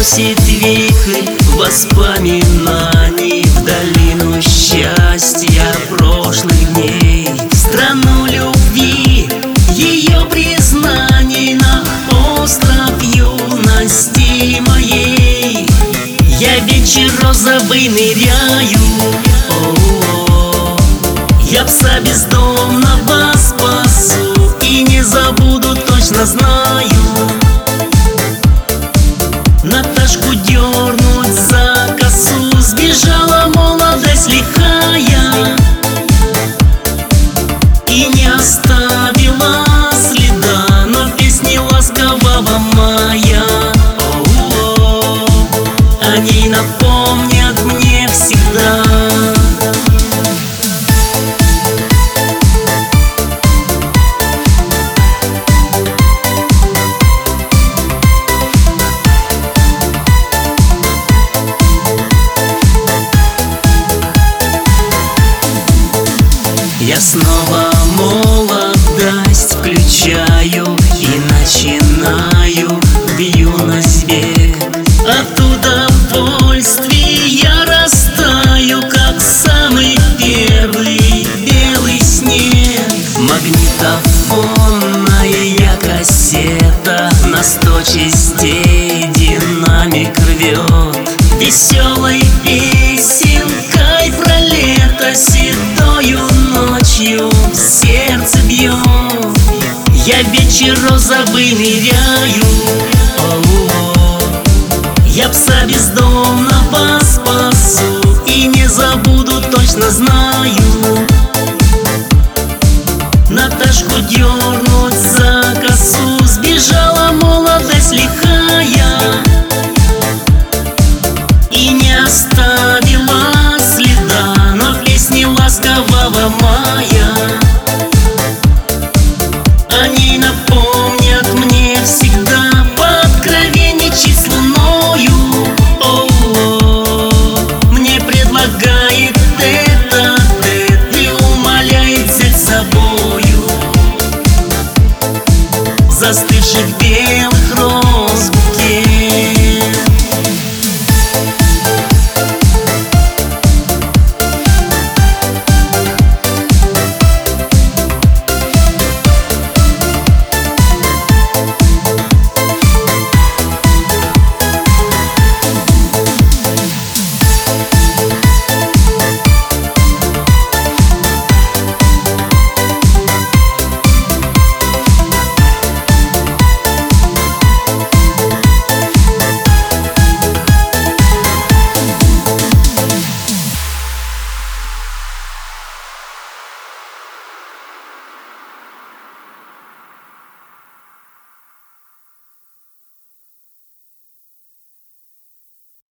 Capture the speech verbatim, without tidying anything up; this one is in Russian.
уносит вихрь воспоминаний в долину счастья прошлых дней, в страну любви, ее признаний, на остров юности моей. Я вечер розовый ныряю, о-о-о. Я пса бездомного спасу и не забуду, точно знаю. Наташку дернуть за косу, сбежала молодость лихая и не оставила следа, но песни ласкового мая, о-о-о, они напомнят мне всегда. Я снова молодость включаю и начинаю в юность бег. От удовольствий я растаю, как самый первый белый снег. Магнитофонная кассета на сто частей динамик рвет, веселой песенкой про лето седою ночью в сердце бьет. Я вечер розовый ныряю, о-о-о. Я пса бездомного спасу и не забуду, точно знаю. Наташку дернуть за косу, сбежала молодость лихая и не оставила следа, но в песне ласкового мая